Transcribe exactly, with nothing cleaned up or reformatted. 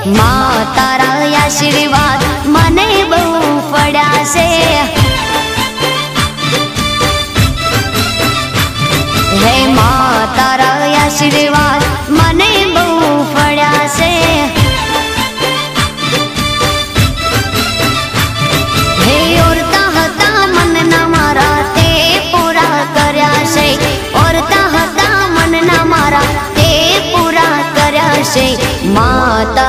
माँ तारा आशीर्वाद मने बहु पड़ा से। हे माँ तारा आशीर्वाद मने बहु पड़ा से। हे औरता हता मन ना मारा ते पूरा कर्या से। औरता हता मन ना मारा ते पूरा कर्या से। माता